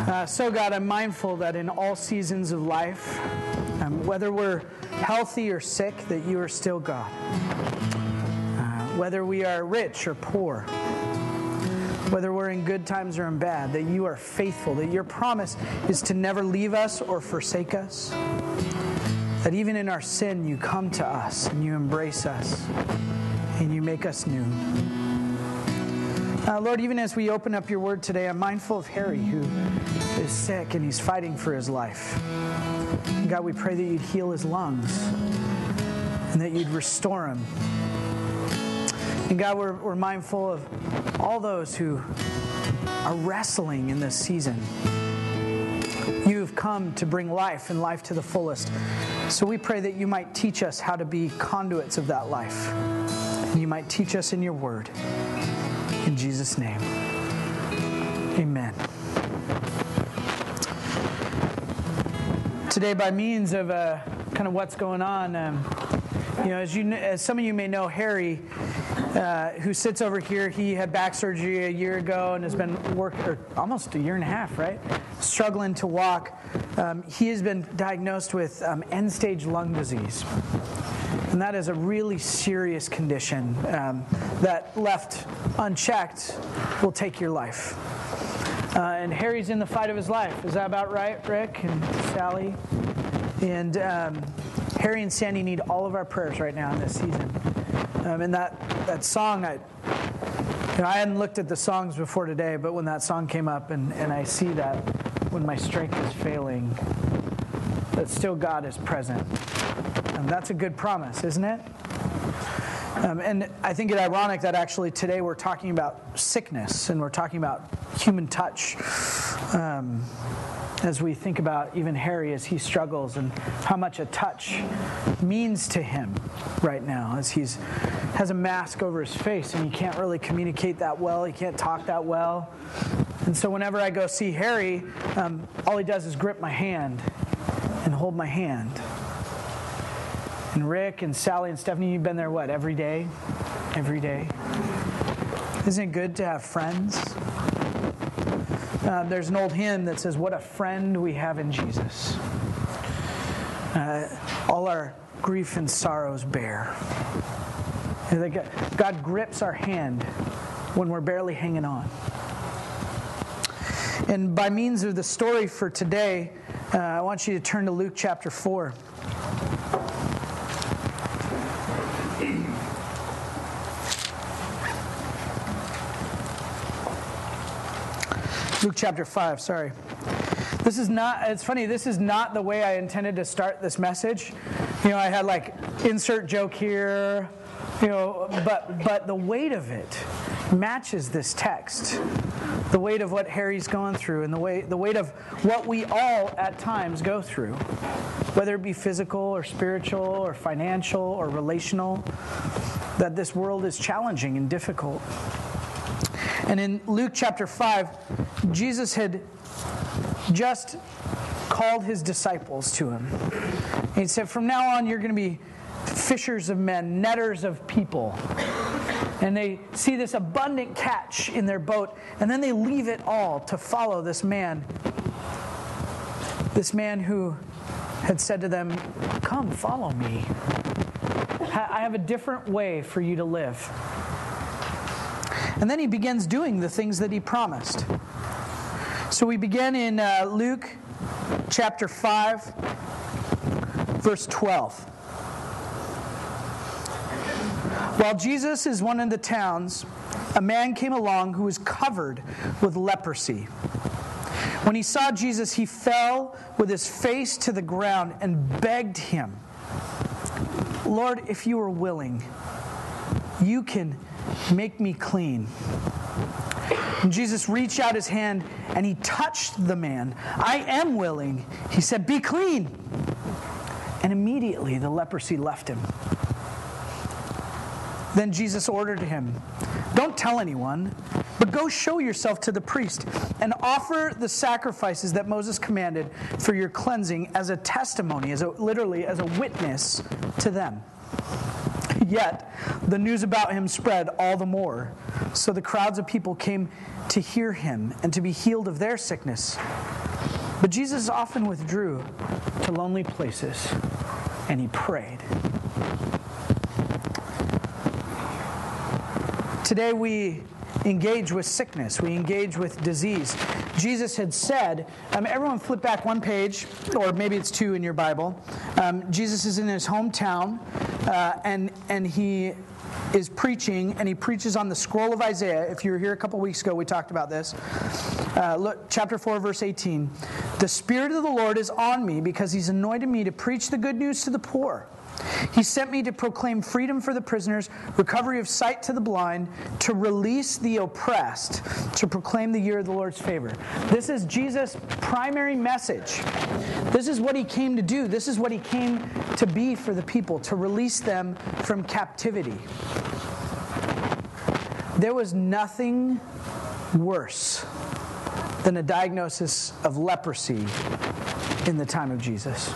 So God, I'm mindful that in all seasons of life, whether we're healthy or sick, that you are still God. Whether we are rich or poor, whether we're in good times or in bad, that you are faithful, that your promise is to never leave us or forsake us, that even in our sin you come to us and you embrace us and you make us new. Lord, even as we open up your word today, I'm mindful of Harry, who is sick and he's fighting for his life. And God, we pray that you'd heal his lungs and that you'd restore him. And God, we're mindful of all those who are wrestling in this season. You have come to bring life and life to the fullest. So we pray that you might teach us how to be conduits of that life. And you might teach us in your word. In Jesus' name, amen. Today, by means of kind of what's going on, as some of you may know, Harry, who sits over here, he had back surgery a year ago and has been almost a year and a half, right? Struggling to walk. He has been diagnosed with end-stage lung disease. And that is a really serious condition that, left unchecked, will take your life. And Harry's in the fight of his life. Is that about right, Rick and Sally? And Harry and Sandy need all of our prayers right now in this season. And that song, I hadn't looked at the songs before today, but when that song came up and I see that when my strength is failing, that still God is present. That's a good promise, isn't it? And I think it ironic that actually today we're talking about sickness and we're talking about human touch as we think about even Harry as he struggles and how much a touch means to him right now as he has a mask over his face and he can't really communicate that well, he can't talk that well. And so whenever I go see Harry, all he does is grip my hand and hold my hand. And Rick and Sally and Stephanie, you've been there, every day? Every day. Isn't it good to have friends? There's an old hymn that says, what a friend we have in Jesus. All our grief and sorrows bear. God grips our hand when we're barely hanging on. And by means of the story for today, I want you to turn to Luke chapter 4. Luke chapter 5, sorry. It's funny, this is not the way I intended to start this message. I had insert joke here, but the weight of it matches this text. The weight of what Harry's going through and the weight of what we all at times go through, whether it be physical or spiritual or financial or relational, that this world is challenging and difficult. And in Luke chapter 5, Jesus had just called his disciples to him. And he said, from now on, you're going to be fishers of men, netters of people. And they see this abundant catch in their boat, and then they leave it all to follow this man who had said to them, come, follow me. I have a different way for you to live. And then he begins doing the things that he promised. So we begin in Luke chapter 5, verse 12. While Jesus is one of the towns, a man came along who was covered with leprosy. When he saw Jesus, he fell with his face to the ground and begged him, Lord, if you are willing, you can make me clean. And Jesus reached out his hand and he touched the man. I am willing. He said, be clean. And immediately the leprosy left him. Then Jesus ordered him, don't tell anyone, but go show yourself to the priest and offer the sacrifices that Moses commanded for your cleansing as a testimony, literally as a witness to them. Yet the news about him spread all the more. So the crowds of people came to hear him and to be healed of their sickness. But Jesus often withdrew to lonely places and he prayed. Today we engage with sickness. We engage with disease. Jesus had said, everyone flip back one page, or maybe it's two in your Bible. Jesus is in his hometown, and he is preaching, and he preaches on the scroll of Isaiah. If you were here a couple weeks ago, we talked about this. Look, chapter 4, verse 18. The Spirit of the Lord is on me because he's anointed me to preach the good news to the poor. He sent me to proclaim freedom for the prisoners, recovery of sight to the blind, to release the oppressed, to proclaim the year of the Lord's favor. This is Jesus' primary message. This is what he came to do. This is what he came to be for the people, to release them from captivity. There was nothing worse than a diagnosis of leprosy in the time of Jesus.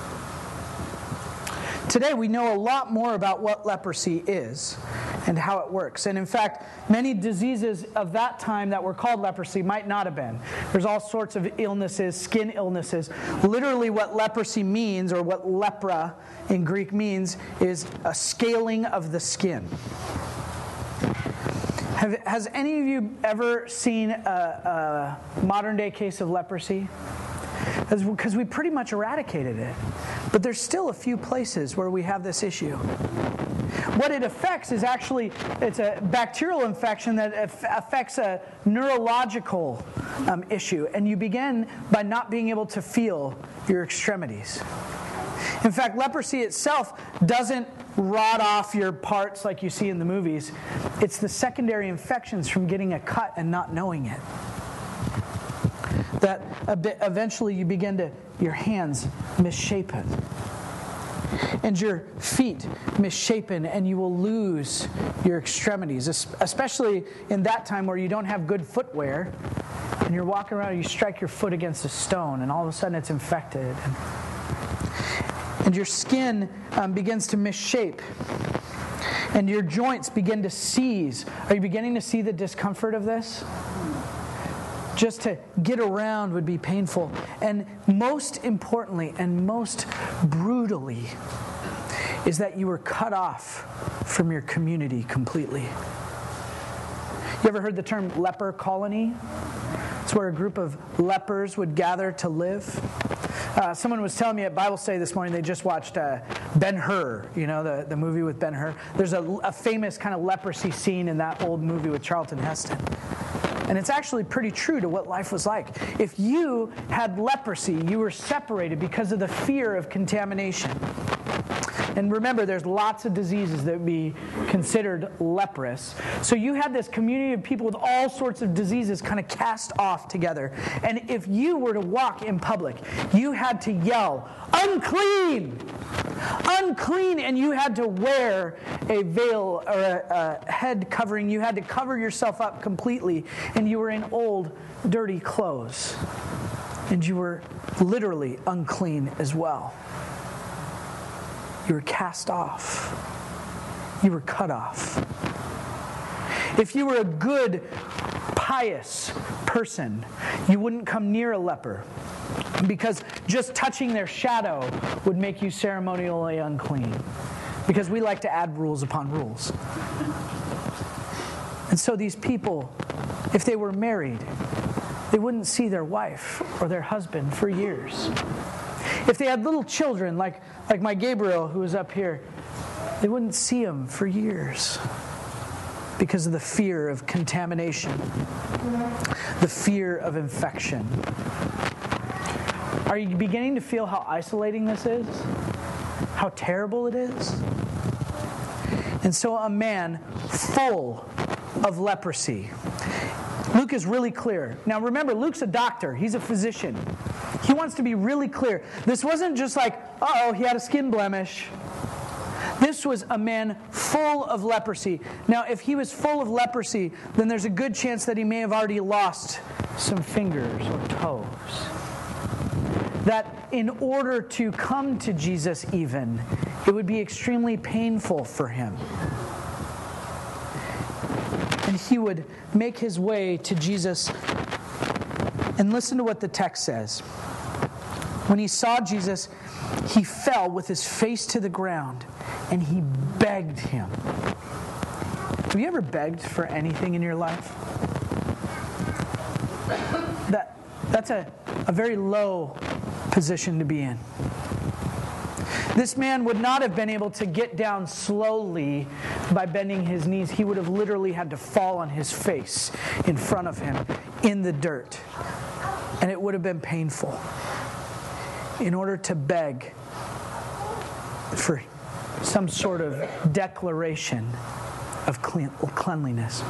Today we know a lot more about what leprosy is and how it works. And in fact, many diseases of that time that were called leprosy might not have been. There's all sorts of illnesses, skin illnesses. Literally what leprosy means, or what lepra in Greek means, is a scaling of the skin. Has any of you ever seen a modern-day case of leprosy? Because we pretty much eradicated it. But there's still a few places where we have this issue. What it affects is actually, it's a bacterial infection that affects a neurological issue. And you begin by not being able to feel your extremities. In fact, leprosy itself doesn't rot off your parts like you see in the movies. It's the secondary infections from getting a cut and not knowing it. That eventually you begin to, your hands misshapen. And your feet misshapen, and you will lose your extremities, especially in that time where you don't have good footwear, and you're walking around and you strike your foot against a stone, and all of a sudden it's infected. And your skin begins to misshape, and your joints begin to seize. Are you beginning to see the discomfort of this? Just to get around would be painful. And most importantly and most brutally is that you were cut off from your community completely. You ever heard the term leper colony? It's where a group of lepers would gather to live. Someone was telling me at Bible study this morning they just watched Ben-Hur, you know, the movie with Ben-Hur. There's a famous kind of leprosy scene in that old movie with Charlton Heston. And it's actually pretty true to what life was like. If you had leprosy, you were separated because of the fear of contamination. And remember, there's lots of diseases that would be considered leprous. So you had this community of people with all sorts of diseases kind of cast off together. And if you were to walk in public, you had to yell, "Unclean! Unclean!" And you had to wear a veil or a head covering. You had to cover yourself up completely. And you were in old, dirty clothes. And you were literally unclean as well. You were cast off. You were cut off. If you were a good, pious person, you wouldn't come near a leper, because just touching their shadow would make you ceremonially unclean. Because we like to add rules upon rules. And so these people, if they were married, they wouldn't see their wife or their husband for years. If they had little children, like my Gabriel, who was up here, they wouldn't see him for years because of the fear of contamination, the fear of infection. Are you beginning to feel how isolating this is? How terrible it is? And so a man full of leprosy. Luke is really clear. Now remember, Luke's a doctor. He's a physician. He wants to be really clear. This wasn't just like, uh-oh, he had a skin blemish. This was a man full of leprosy. Now, if he was full of leprosy, then there's a good chance that he may have already lost some fingers or toes. That in order to come to Jesus even, it would be extremely painful for him. And he would make his way to Jesus. And listen to what the text says. When he saw Jesus, he fell with his face to the ground, and he begged him. Have you ever begged for anything in your life? That's a very low position to be in. This man would not have been able to get down slowly by bending his knees. He would have literally had to fall on his face in front of him in the dirt. And it would have been painful in order to beg for some sort of declaration of cleanliness.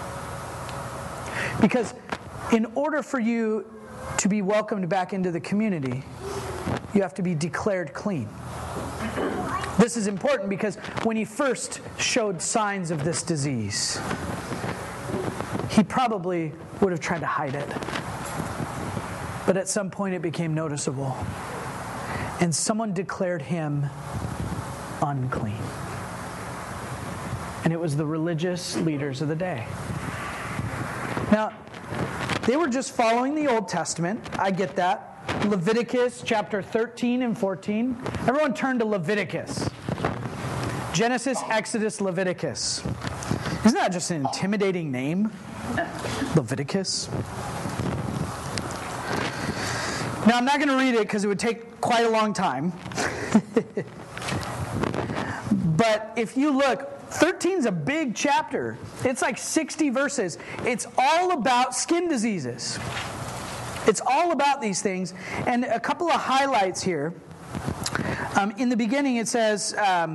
Because in order for you to be welcomed back into the community, you have to be declared clean. This is important because when he first showed signs of this disease, he probably would have tried to hide it. But at some point it became noticeable. And someone declared him unclean. And it was the religious leaders of the day. Now, they were just following the Old Testament. I get that. Leviticus chapter 13 and 14. Everyone turn to Leviticus. Genesis, Exodus, Leviticus. Isn't that just an intimidating name? Leviticus. Now, I'm not going to read it because it would take quite a long time. But if you look, 13 is a big chapter. It's like 60 verses. It's all about skin diseases. It's all about these things. And a couple of highlights here. In the beginning it says,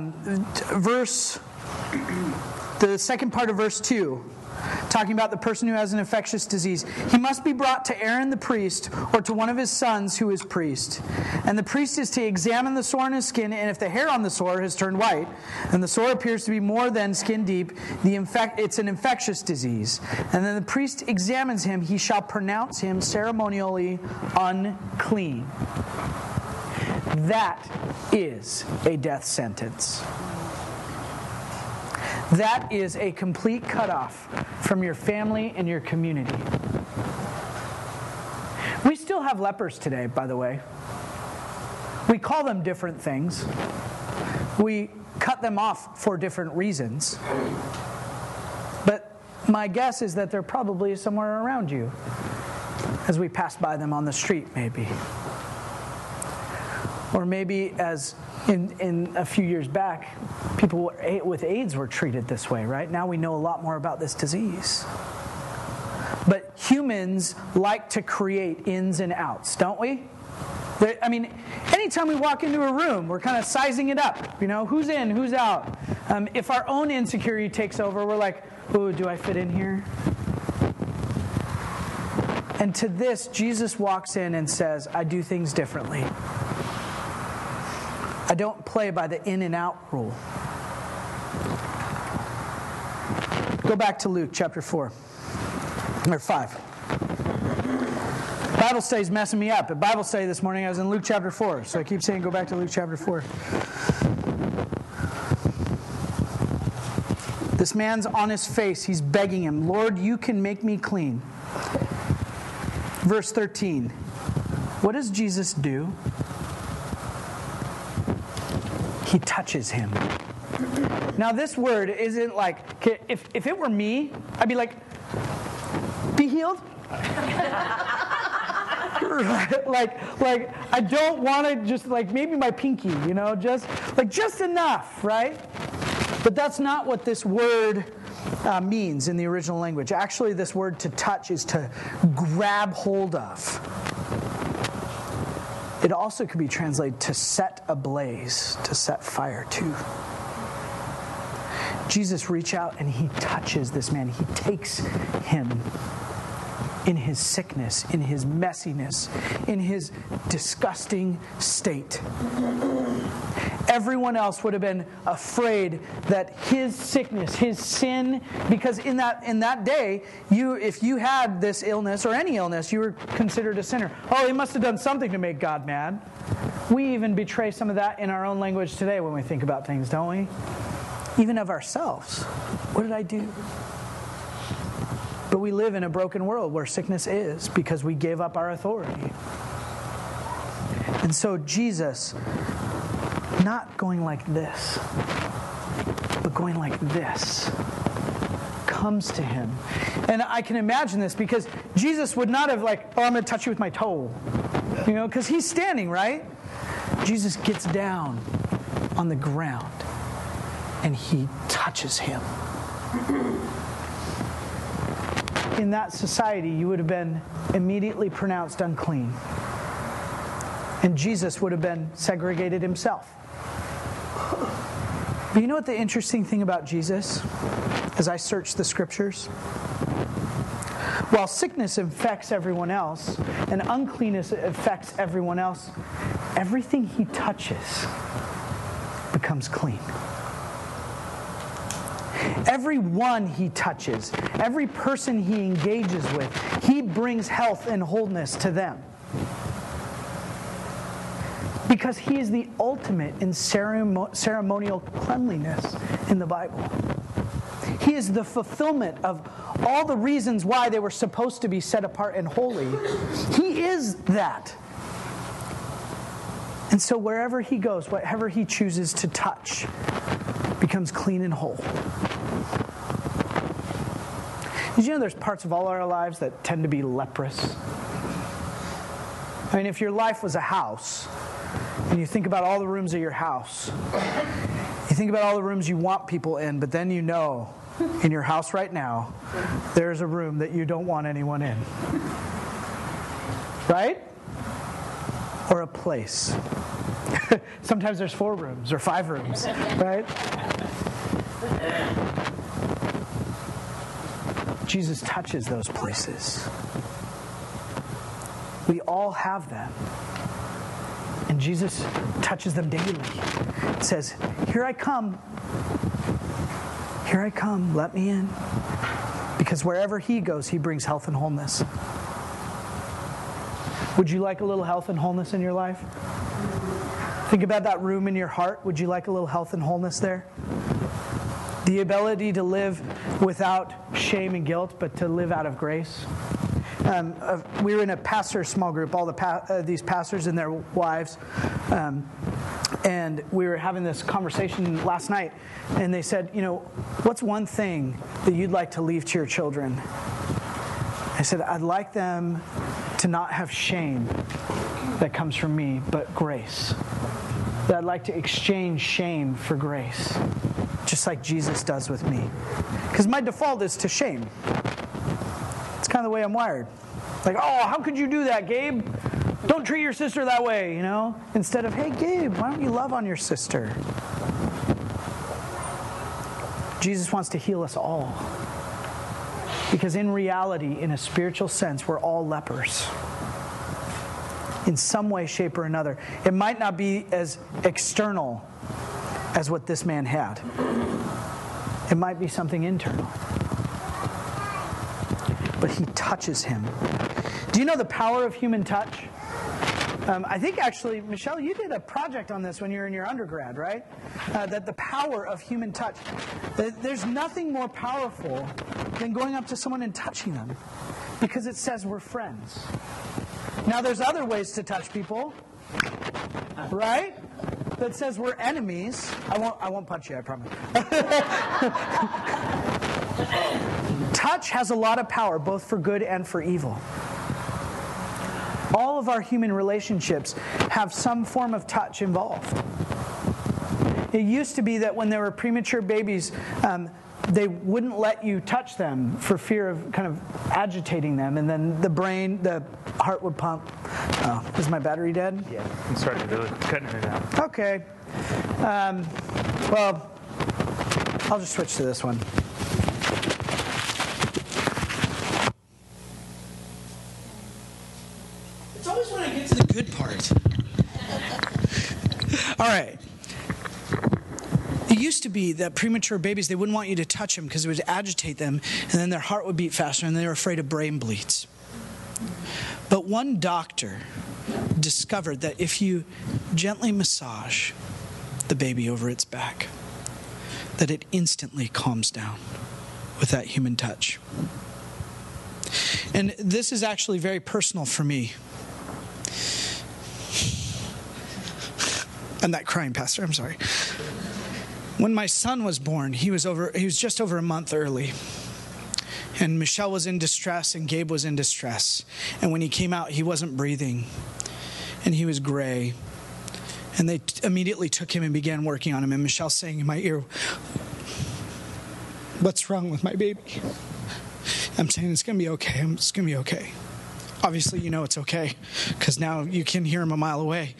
the second part of verse 2, talking about the person who has an infectious disease. He must be brought to Aaron the priest or to one of his sons who is priest. And the priest is to examine the sore on his skin, and if the hair on the sore has turned white, and the sore appears to be more than skin deep, it's an infectious disease. And then the priest examines him, he shall pronounce him ceremonially unclean. That is a death sentence. That is a complete cutoff from your family and your community. We still have lepers today, by the way. We call them different things. We cut them off for different reasons. But my guess is that they're probably somewhere around you as we pass by them on the street, maybe. Or maybe as in a few years back, people with AIDS were treated this way, right? Now we know a lot more about this disease. But humans like to create ins and outs, don't we? I mean, anytime we walk into a room, we're kind of sizing it up. You know, who's in, who's out? If our own insecurity takes over, we're like, ooh, do I fit in here? And to this, Jesus walks in and says, I do things differently. I don't play by the in and out rule. Go back to Luke chapter 4, or 5. Bible study is messing me up. At Bible study this morning, I was in Luke chapter 4, so I keep saying go back to Luke chapter 4. This man's on his face. He's begging him, Lord, you can make me clean. Verse 13. What does Jesus do? He touches him. Now this word isn't like, if it were me, I'd be like, be healed? like I don't want to just like maybe my pinky, you know, just enough, right? But that's not what this word means in the original language. Actually, this word to touch is to grab hold of. It also could be translated to set ablaze, to set fire to. Jesus reaches out and he touches this man. He takes him in his sickness, in his messiness, in his disgusting state. Everyone else would have been afraid that his sickness, his sin, because in that day, if you had this illness or any illness, you were considered a sinner. Oh, he must have done something to make God mad. We even betray some of that in our own language today when we think about things, don't we? Even of ourselves. What did I do? But we live in a broken world where sickness is because we gave up our authority. And so Jesus, not going like this, but going like this, comes to him. And I can imagine this because Jesus would not have like, oh, I'm going to touch you with my toe. Because he's standing, right? Jesus gets down on the ground and he touches him. In that society, you would have been immediately pronounced unclean. And Jesus would have been segregated himself. But you know what the interesting thing about Jesus, as I search the scriptures? While sickness affects everyone else, and uncleanness affects everyone else, everything he touches becomes clean. Everyone he touches, every person he engages with, he brings health and wholeness to them. Because he is the ultimate in ceremonial cleanliness in the Bible. He is the fulfillment of all the reasons why they were supposed to be set apart and holy. He is that. And so wherever he goes, whatever he chooses to touch becomes clean and whole. Did you know there's parts of all our lives that tend to be leprous? I mean, if your life was a house, and you think about all the rooms of your house, you think about all the rooms you want people in, but then you know, in your house right now, there's a room that you don't want anyone in. Right? Or a place. Sometimes there's 4 rooms or 5 rooms, right? Jesus touches those places. We all have them. And Jesus touches them daily. It says, here I come. Here I come. Let me in. Because wherever he goes, he brings health and wholeness. Would you like a little health and wholeness in your life? Think about that room in your heart. Would you like a little health and wholeness there? The ability to live without shame and guilt, but to live out of grace. We were in a pastor small group, all these pastors and their wives, and we were having this conversation last night, and they said, what's one thing that you'd like to leave to your children? I said, I'd like them to not have shame that comes from me, but grace. That I'd like to exchange shame for grace, just like Jesus does with me. Because my default is to shame. It's kind of the way I'm wired. Like, oh, how could you do that, Gabe? Don't treat your sister that way, Instead of, hey, Gabe, why don't you love on your sister? Jesus wants to heal us all. Because in reality, in a spiritual sense, we're all lepers. In some way, shape, or another. It might not be as external as what this man had. It might be something internal. But he touches him. Do you know the power of human touch? I think actually, Michelle, you did a project on this when you were in your undergrad, right? That the power of human touch. There's nothing more powerful than going up to someone and touching them. Because it says we're friends. Now there's other ways to touch people. Right? That says we're enemies. I won't punch you, I promise. Touch has a lot of power, both for good and for evil. All of our human relationships have some form of touch involved. It used to be that when there were premature babies, they wouldn't let you touch them for fear of kind of agitating them, and then the heart would pump. Oh, is my battery dead? Yeah, I'm starting to cutting it out. Okay. Well, I'll just switch to this one. It's always when I get to the good part. All right. It used to be that premature babies, they wouldn't want you to touch them because it would agitate them, and then their heart would beat faster, and they were afraid of brain bleeds. But one doctor discovered that if you gently massage the baby over its back, that it instantly calms down with that human touch. And this is actually very personal for me. I'm not crying, Pastor. I'm sorry. When my son was born, he was just over a month early. And Michelle was in distress and Gabe was in distress. And when he came out, he wasn't breathing. And he was gray. And they immediately took him and began working on him. And Michelle saying in my ear, "What's wrong with my baby?" I'm saying, "It's going to be okay. It's going to be okay." Obviously, you know it's okay, because now you can hear him a mile away.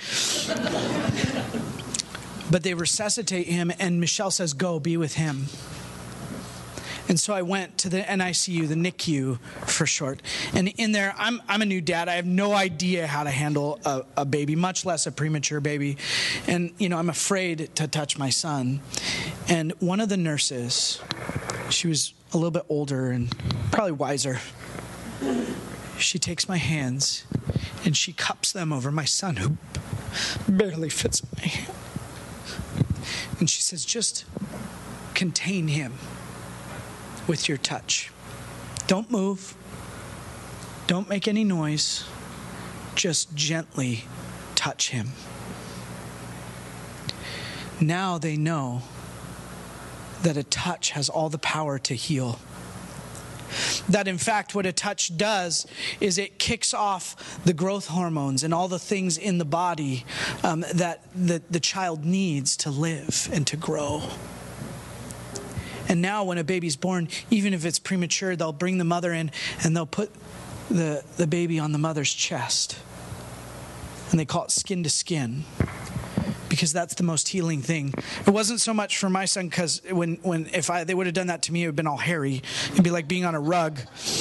But they resuscitate him, and Michelle says, "Go, be with him." And so I went to the NICU, the NICU for short. And in there, I'm a new dad. I have no idea how to handle a baby, much less a premature baby. And, I'm afraid to touch my son. And one of the nurses, she was a little bit older and probably wiser. She takes my hands and she cups them over my son, who barely fits in my hand. And she says, "Just contain him with your touch. Don't move. Don't make any noise. Just gently touch him." Now they know that a touch has all the power to heal. That in fact what a touch does is it kicks off the growth hormones and all the things in the body that the child needs to live and to grow. And now when a baby's born, even if it's premature, they'll bring the mother in and they'll put the baby on the mother's chest. And they call it skin to skin, because that's the most healing thing. It wasn't so much for my son, because if they would have done that to me, it would have been all hairy. It'd be like being on a rug.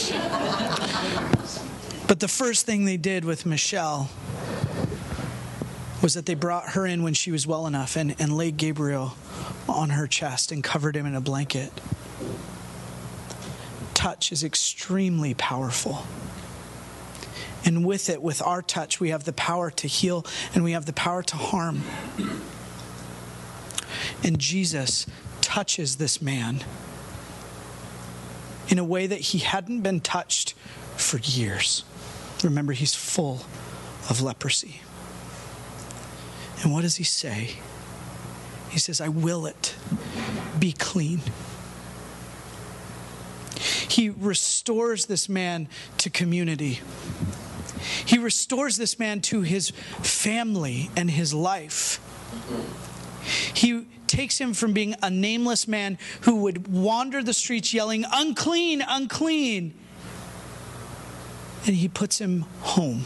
But the first thing they did with Michelle was that they brought her in when she was well enough and laid Gabriel on her chest and covered him in a blanket. Touch is extremely powerful. And with it, with our touch, we have the power to heal and we have the power to harm. And Jesus touches this man in a way that he hadn't been touched for years. Remember, he's full of leprosy. And what does he say? He says, "I will it. Be clean." He restores this man to community. He restores this man to his family and his life. He takes him from being a nameless man who would wander the streets yelling, "Unclean, unclean." And he puts him home.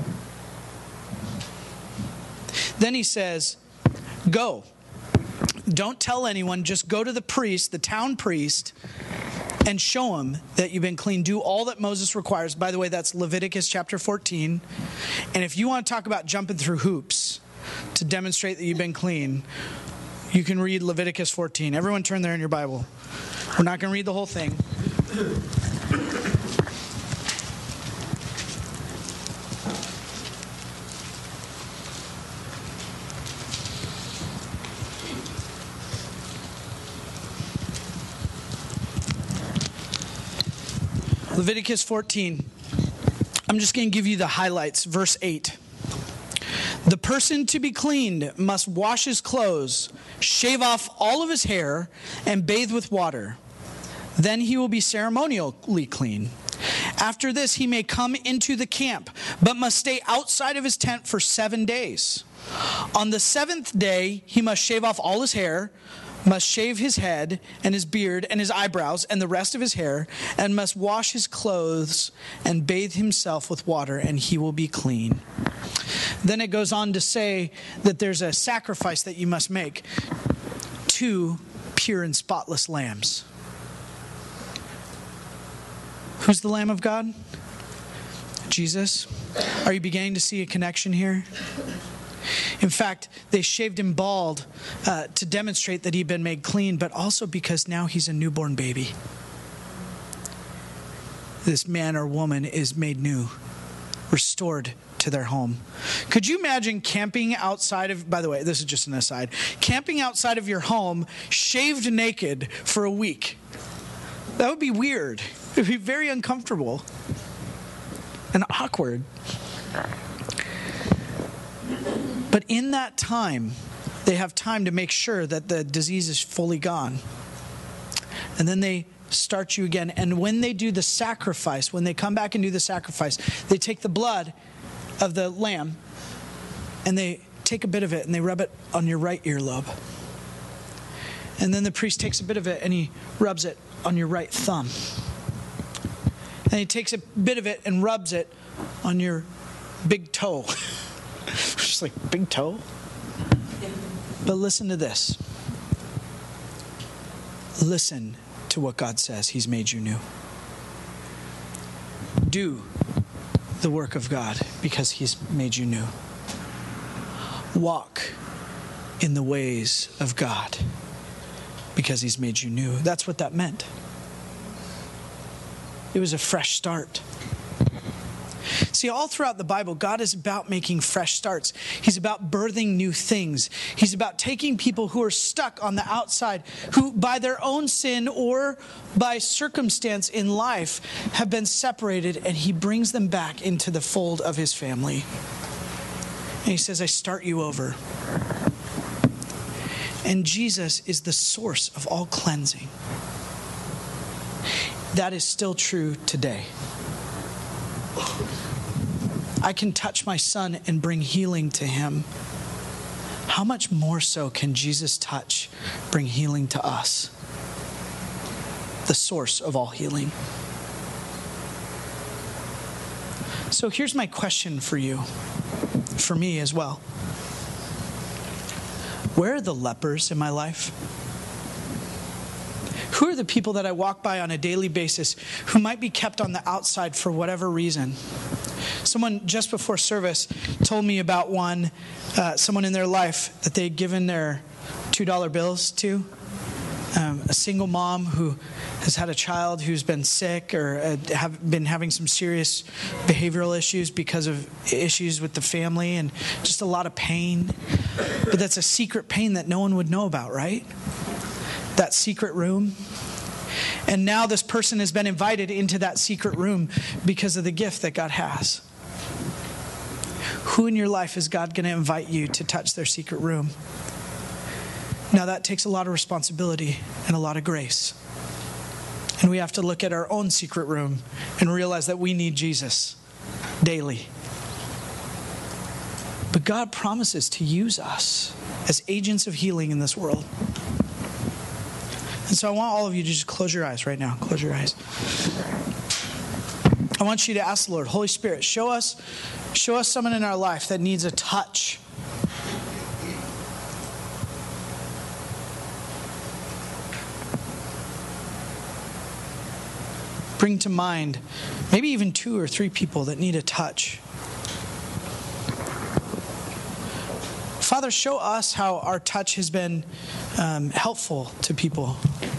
Then he says, "Go. Don't tell anyone. Just go to the priest, the town priest, and show him that you've been clean. Do all that Moses requires." By the way, that's Leviticus chapter 14. And if you want to talk about jumping through hoops to demonstrate that you've been clean, you can read Leviticus 14. Everyone turn there in your Bible. We're not going to read the whole thing. Leviticus 14. I'm just going to give you the highlights. Verse 8. "The person to be cleaned must wash his clothes, shave off all of his hair, and bathe with water. Then he will be ceremonially clean. After this, he may come into the camp, but must stay outside of his tent for 7 days. On the 7th day, he must shave off all his hair, must shave his head and his beard and his eyebrows and the rest of his hair, and must wash his clothes and bathe himself with water, and he will be clean." Then it goes on to say that there's a sacrifice that you must make: 2 pure and spotless lambs. Who's the Lamb of God? Jesus. Are you beginning to see a connection here? In fact, they shaved him bald to demonstrate that he'd been made clean, but also because now he's a newborn baby. This man or woman is made new, restored to their home. Could you imagine camping outside of, by the way, this is just an aside, camping outside of your home, shaved naked for a week? That would be weird. It would be very uncomfortable and awkward. But in that time, They have time to make sure that the disease is fully gone. And then they start you again. And when they do the sacrifice, when they come back and do the sacrifice, they take the blood of the lamb and they take a bit of it and they rub it on your right earlobe. And then the priest takes a bit of it and he rubs it on your right thumb. And he takes a bit of it and rubs it on your big toe. Just like, big toe? But listen to this. Listen to what God says. He's made you new. Do the work of God because He's made you new. Walk in the ways of God because He's made you new. That's what that meant. It was a fresh start. See, all throughout the Bible, God is about making fresh starts. He's about birthing new things. He's about taking people who are stuck on the outside, who by their own sin or by circumstance in life have been separated, and He brings them back into the fold of His family. And He says, I start you over. And Jesus is the source of all cleansing. That is still true today. I can touch my son and bring healing to him. How much more so can Jesus' touch bring healing to us? The source of all healing. So here's my question for you, for me as well. Where are the lepers in my life? Who are the people that I walk by on a daily basis who might be kept on the outside for whatever reason? Someone just before service told me about someone in their life that they'd given their $2 bills to. A single mom who has had a child who's been sick or have been having some serious behavioral issues because of issues with the family and just a lot of pain. But that's a secret pain that no one would know about, right? That secret room. And now this person has been invited into that secret room because of the gift that God has. Who in your life is God going to invite you to touch their secret room? Now that takes a lot of responsibility and a lot of grace. And we have to look at our own secret room and realize that we need Jesus daily. But God promises to use us as agents of healing in this world. And so I want all of you to just close your eyes right now. Close your eyes. I want you to ask the Lord, Holy Spirit, show us someone in our life that needs a touch. Bring to mind maybe even 2 or 3 people that need a touch. Father, show us how our touch has been helpful to people.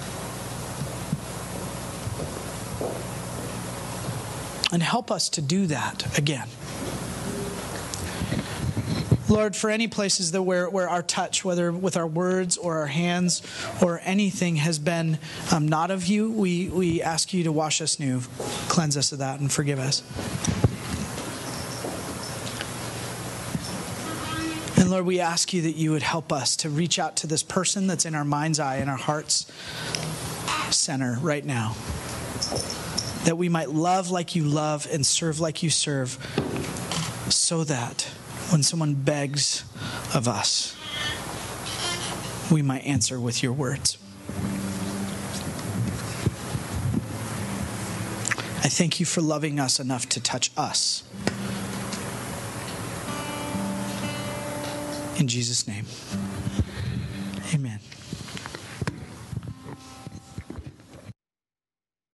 And help us to do that again. Lord, for any places that where our touch, whether with our words or our hands or anything, has been not of you, we ask you to wash us new, cleanse us of that, and forgive us. And Lord, we ask you that you would help us to reach out to this person that's in our mind's eye, in our heart's center right now. That we might love like you love and serve like you serve, so that when someone begs of us, we might answer with your words. I thank you for loving us enough to touch us. In Jesus' name, amen.